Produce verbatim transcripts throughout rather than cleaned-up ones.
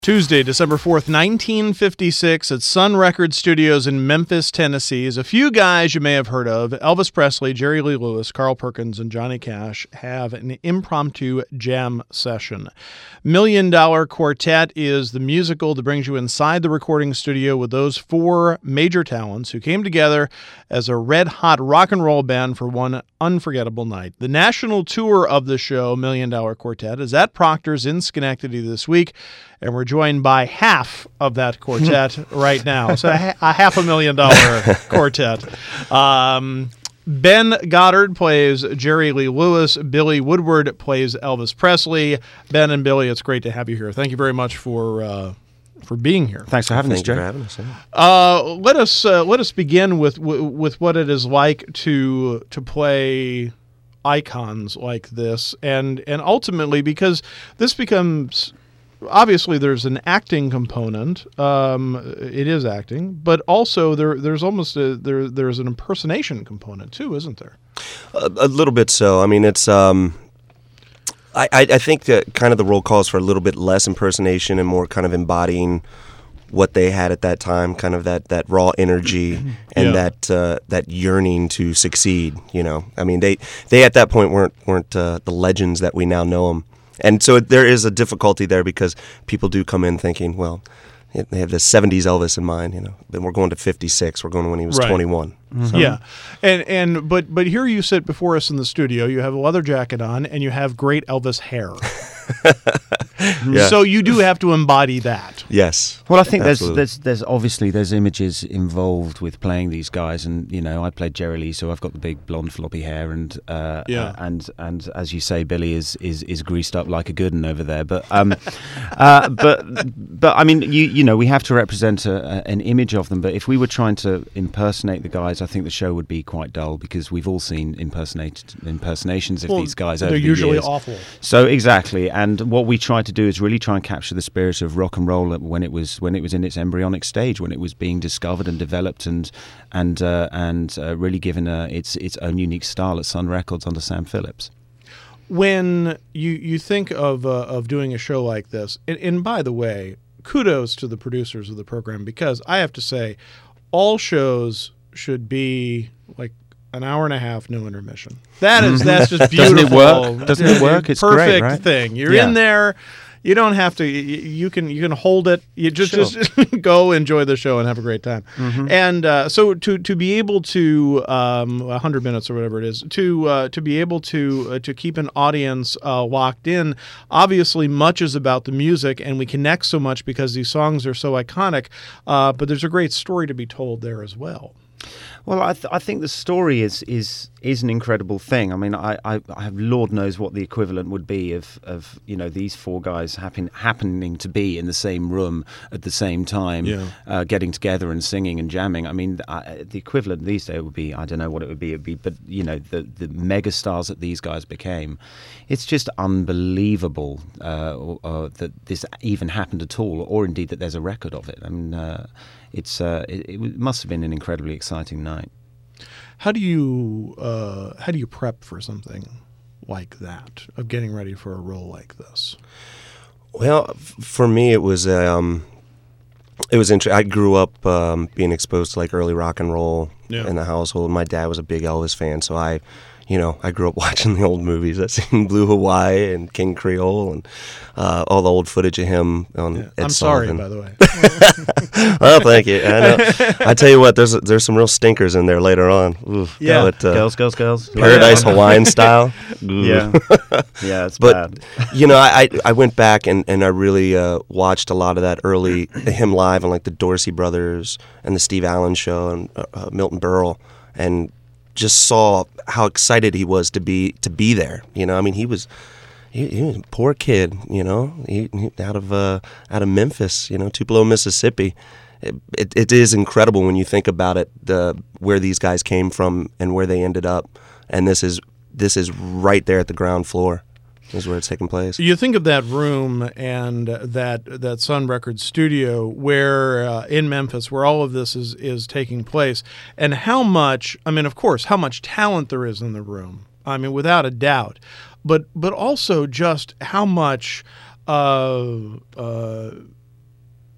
Tuesday, December fourth, nineteen fifty-six, at Sun Record Studios in Memphis, Tennessee. A few guys you may have heard of, Elvis Presley, Jerry Lee Lewis, Carl Perkins, and Johnny Cash, have an impromptu jam session. Million Dollar Quartet is the musical that brings you inside the recording studio with those four major talents who came together as a red-hot rock and roll band for one unforgettable night. The national tour of the show, Million Dollar Quartet, is at Proctor's in Schenectady this week, and we're joined by half of that quartet right now. So a, a half a million dollar quartet. Um, Ben Goddard plays Jerry Lee Lewis. Billy Woodward plays Elvis Presley. Ben and Billy, it's great to have you here. Thank you very much for uh, for being here. Thanks for having Thank us, Jay. you for having us. Yeah. Uh, let us uh, let us begin with with what it is like to to play icons like this, and and ultimately, because this becomes. Obviously, there's an acting component. Um, it is acting, but also there there's almost a, there there's an impersonation component too, isn't there? A, a little bit so. I mean, it's. Um, I, I I think that kind of the role calls for a little bit less impersonation and more kind of embodying what they had at that time, kind of that, that raw energy and Yeah. that uh, that yearning to succeed. You know, I mean, they they at that point weren't weren't uh, the legends that we now know them. And so there is a difficulty there because people do come in thinking, well, they have the seventies Elvis in mind, you know. Then we're going to fifty-six. We're going to when he was Right. twenty-one. So, Yeah, and and but but here you sit before us in the studio. You have a leather jacket on, and you have great Elvis hair. Yeah. So you do have to embody that. Yes. Well, I think there's, Absolutely. there's there's obviously there's images involved with playing these guys, and you know I played Jerry Lee, so I've got the big blonde floppy hair, and uh, Yeah. uh, and and as you say, Billy is is, is greased up like a good one over there. But um, uh, but but I mean, you you know we have to represent a, a, an image of them. But if we were trying to impersonate the guys, I think the show would be quite dull because we've all seen impersonate impersonations of Well, these guys they're over the usually years. awful. So exactly, and what we try to do is really try and capture the spirit of rock and roll when it was when it was in its embryonic stage, when it was being discovered and developed, and and uh, and uh, really given uh, its its own unique style at Sun Records under Sam Phillips. When you you think of uh, of doing a show like this, and, and by the way, kudos to the producers of the program, because I have to say, all shows should be like an hour and a half, no intermission. That is that's just beautiful. Doesn't it work? Doesn't it work? It's perfect great, right? thing. You're Yeah. in there. You don't have to. You, you can you can hold it. You just Sure. just go enjoy the show and have a great time. Mm-hmm. And uh, so to to be able to um, a hundred minutes or whatever it is to uh, to be able to uh, to keep an audience uh, locked in. Obviously, much is about the music, and we connect so much because these songs are so iconic. Uh, but there's a great story to be told there as well. Well, I, th- I think the story is is is an incredible thing. I mean, I, I, I have Lord knows what the equivalent would be of, of you know these four guys happen, happening to be in the same room at the same time, Yeah. uh, getting together and singing and jamming. I mean, I, the equivalent these days would be I don't know what it would be. It'd be, but you know, the the mega stars that these guys became. It's just unbelievable uh, uh, that this even happened at all, or indeed that there's a record of it. I mean. Uh, It's uh, it, it must have been an incredibly exciting night. How do you uh, how do you prep for something like that, of getting ready for a role like this? Well, f- for me, it was um, it was interesting. I grew up um, being exposed to like early rock and roll Yeah. in the household. My dad was a big Elvis fan, so I, you know, I grew up watching the old movies. I seen Blue Hawaii and King Creole and uh, all the old footage of him on Yeah. Ed I'm Sullivan. sorry, by the way. Oh, thank you. I, know. I tell you what, there's there's some real stinkers in there later on. Oof, Yeah. but, uh, girls, girls, girls. Paradise Hawaiian style. Yeah, yeah, it's But bad. you know, I I I went back and, and I really uh, watched a lot of that early him live on like the Dorsey Brothers and the Steve Allen Show and uh, uh, Milton Berle, and just saw how excited he was to be to be there. You know, I mean, he was he, he was a poor kid. You know, he, he out of uh, out of Memphis. You know, Tupelo, Mississippi. It, it, it is incredible when you think about it, the where these guys came from and where they ended up, and this is this is right there at the ground floor. Is where it's taking place. You think of that room and that that Sun Records studio where uh, in Memphis, where all of this is is taking place, and how much, I mean, of course, how much talent there is in the room. I mean, without a doubt, but but also just how much uh, uh,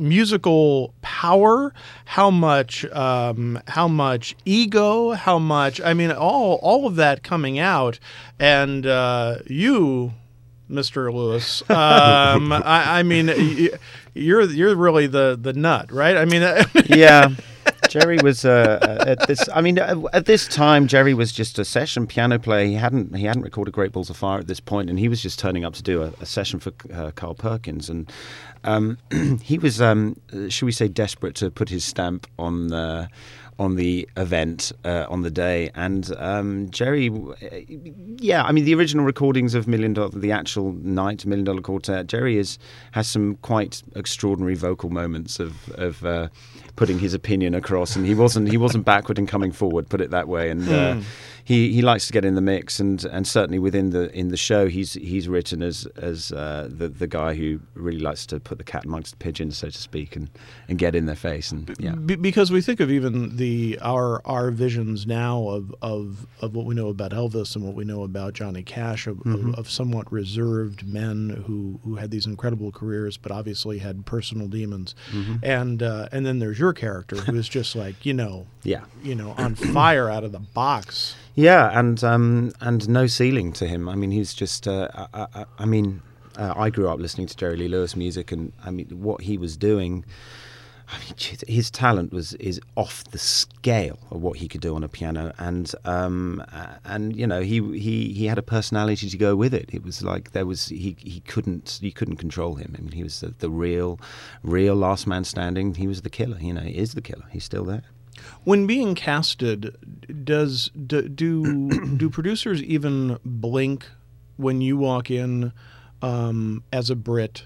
musical power, how much um, how much ego, how much I mean all all of that coming out, and uh, you, Mister Lewis, um, I, I mean you're you're really the the nut, right? I mean yeah. Jerry was uh, at this. I mean, at this time, Jerry was just a session piano player. He hadn't he hadn't recorded Great Balls of Fire at this point, and he was just turning up to do a, a session for uh, Carl Perkins. And um, he was, um, should we say, desperate to put his stamp on the on the event uh, on the day. And um, Jerry, yeah, I mean, the original recordings of Million Dollar, the actual night Million Dollar Quartet, Jerry is has some quite extraordinary vocal moments of of. Uh, putting his opinion across, and he wasn't he wasn't backward in coming forward, put it that way. And uh, Hmm. he he likes to get in the mix, and and certainly within the in the show, he's he's written as as uh, the the guy who really likes to put the cat amongst the pigeons, so to speak, and and get in their face. And yeah, Be- because we think of even the our our visions now of, of of what we know about Elvis and what we know about Johnny Cash, of, Mm-hmm. of, of somewhat reserved men who, who had these incredible careers, but obviously had personal demons. Mm-hmm. And uh, and then there's your character who is just like you know yeah. you know on fire out of the box. Yeah, and um, and no ceiling to him. I mean, he's just. Uh, I, I, I mean, uh, I grew up listening to Jerry Lee Lewis music, and I mean, what he was doing. I mean, his talent was is off the scale of what he could do on a piano, and um, and you know, he he he had a personality to go with it. It was like there was he he couldn't you couldn't control him. I mean, he was the, the real real last man standing. He was the killer. You know, he is the killer. He's still there. When being casted, does do do, do producers even blink when you walk in um, as a Brit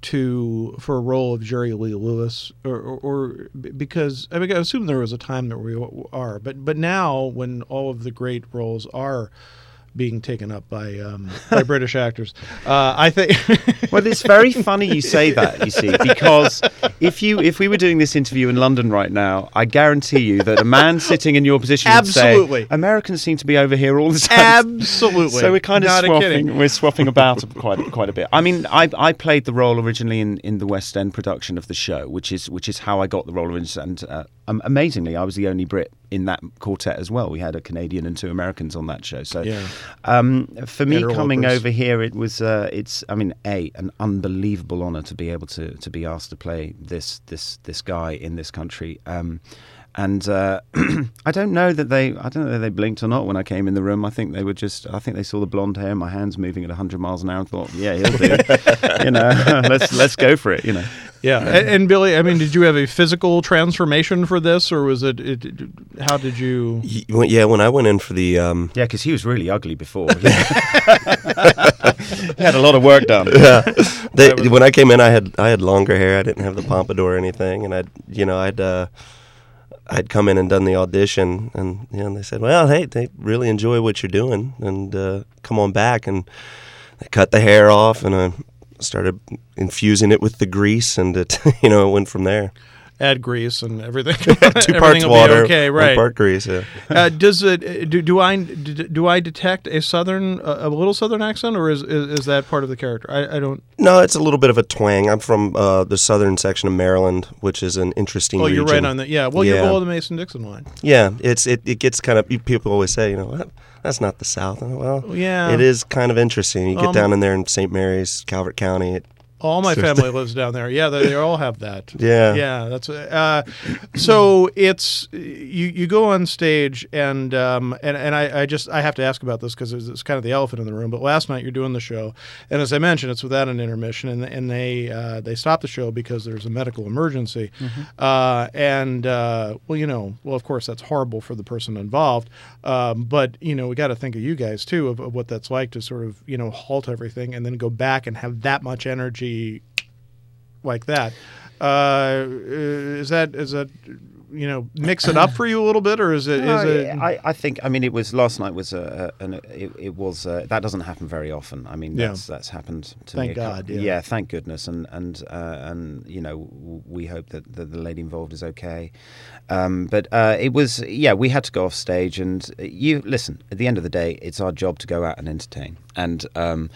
to for a role of Jerry Lee Lewis, or, or, or because I mean I assume there was a time that we are, but but now when all of the great roles are being taken up by um, by British actors, uh, I think. Well, it's very funny you say that, you see, because if you if we were doing this interview in London right now, I guarantee you that a man sitting in your position Absolutely. would say, Americans seem to be over here all the time. Absolutely. So we're kind of Not a kidding. swapping. We're swapping about quite quite a bit. I mean, I I played the role originally in, in the West End production of the show, which is which is how I got the role originally. And uh, um, amazingly, I was the only Brit in that quartet as well. We had a Canadian and two Americans on that show. So Yeah. um, for me coming Interlopers. over here, it was uh, it's I mean a an unbelievable honour to be able to to be asked to play this this this guy in this country. Um, And uh, I don't know that they, I don't know that they blinked or not when I came in the room. I think they were just, I think they saw the blonde hair, my hands moving at one hundred miles an hour, and thought, yeah, he'll do. you know, let's let's go for it. You know. Yeah, and, and Billy, I mean, did you have a physical transformation for this, or was it? it how did you? Y- when- Yeah, when I went in for the um, Yeah, because he was really ugly before. he had a lot of work done. yeah, they, when I came in, I had I had longer hair. I didn't have the pompadour or anything, and I'd you know I'd uh, I'd come in and done the audition, and you know they said, well, hey, they really enjoy what you're doing, and uh, come on back, and they cut the hair off, and I started infusing it with the grease, and it you know it went from there. Add grease and everything. Two Everything parts will be water, okay, one right? part grease. Yeah. Uh, does it? Do, do I do, do I detect a southern, a, a little southern accent, or is, is is that part of the character? I, I don't. No, it's a little bit of a twang. I'm from uh, the southern section of Maryland, which is an interesting Oh, region. you're right on that. Yeah. Well, you're Yeah. below the Mason-Dixon line. Yeah, it's it, it gets kind of people always say, you know, "What? That's not the South. And, well, Yeah. it is kind of interesting. You get Um, down in there in Saint Mary's, Calvert County. It, All my family lives down there. Yeah, they, they all have that. Yeah. yeah. That's uh, so. It's you. You go on stage, and um, and and I, I just I have to ask about this because it's, it's kind of the elephant in the room. But last night you're doing the show, and as I mentioned, it's without an intermission, and and they uh, they stop the show because there's a medical emergency, uh, and uh, well, you know, well, of course that's horrible for the person involved, um, but you know, we got to think of you guys too of, of what that's like to sort of you know halt everything and then go back and have that much energy like that. Uh, is that is that you know mix it up for you a little bit, or is it is No, it? I, I think I mean it was last night was a, a an, it, it was uh that doesn't happen very often. I mean Yeah. that's that's happened to Thank me. a cou- God, yeah. thank goodness, and and uh, and you know w- we hope that the, the lady involved is okay. Um, but uh, it was yeah we had to go off stage, and you listen. At the end of the day, it's our job to go out and entertain, and um,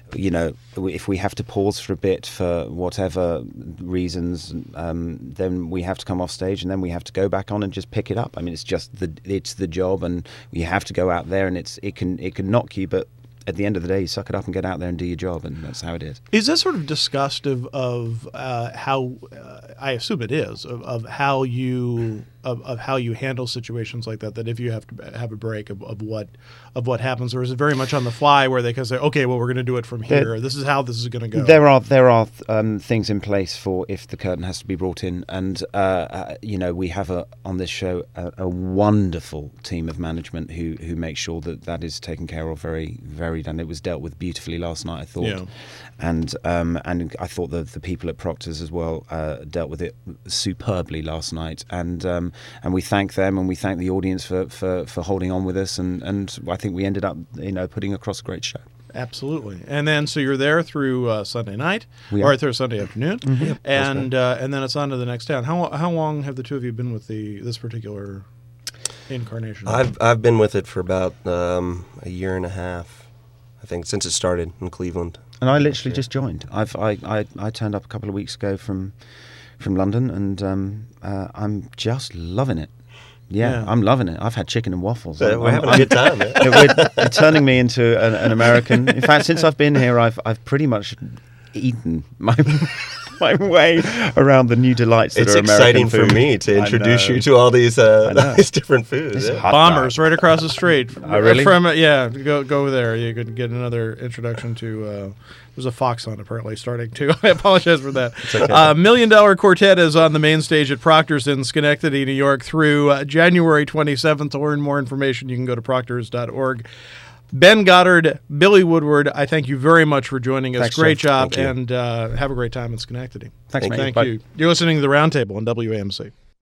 you know, if we have to pause for a bit for whatever reasons, um, then we have to come off stage, and then we have to go back on and just pick it up. I mean, it's just the it's the job, and you have to go out there, and it's it can it can knock you, but at the end of the day, you suck it up and get out there and do your job, and that's how it is. Is that sort of disgust of, of uh, how, uh, I assume it is, of, of how you of, of how you handle situations like that, that if you have to have a break of, of what of what happens, or is it very much on the fly where they can say, okay, well, we're going to do it from here, there, this is how this is going to go? There are there are um, things in place for if the curtain has to be brought in, and uh, uh, you know, we have a on this show a, a wonderful team of management who who make sure that that is taken care of very very, and it was dealt with beautifully last night, I thought. Yeah. And um, and I thought the the people at Proctor's as well uh, dealt with it superbly last night, and um, and we thank them, and we thank the audience for, for, for holding on with us, and, and I think we ended up, you know, putting across a great show. Absolutely. And then so you're there through uh, Sunday night, We or are. through Sunday afternoon, Mm-hmm. Yep, and uh, and then it's on to the next town. How how long have the two of you been with the this particular incarnation? I've I've been with it for about um, a year and a half, I think, since it started in Cleveland. And I literally just joined. I've I, I, I turned up a couple of weeks ago from from London, and um, uh, I'm just loving it. Yeah, Yeah. I'm loving it. I've had chicken and waffles. Uh, I'm- we're I'm- having I'm- a good time. Man. We're you're turning me into an, an American. In fact, since I've been here, I've I've pretty much eaten my my way around the new delights that It's are American exciting for food. me to I introduce know. you to all these uh, I know. these different foods. It's yeah. hot Bombers dog. right across the street. Oh, really? From uh, yeah, go go there. You could get another introduction to. Uh, there's a fox on apparently starting too. I apologize for that. okay. Uh, Million Dollar Quartet is on the main stage at Proctor's in Schenectady, New York, through uh, January twenty-seventh. To learn more information, you can go to proctors dot org. Ben Goddard, Billy Woodward, I thank you very much for joining us. Thanks, Great Jeff. job, Thank you. and uh, have a great time in Schenectady. Thanks, Thank mate. Thank Bye. you. You're listening to The Roundtable on W A M C.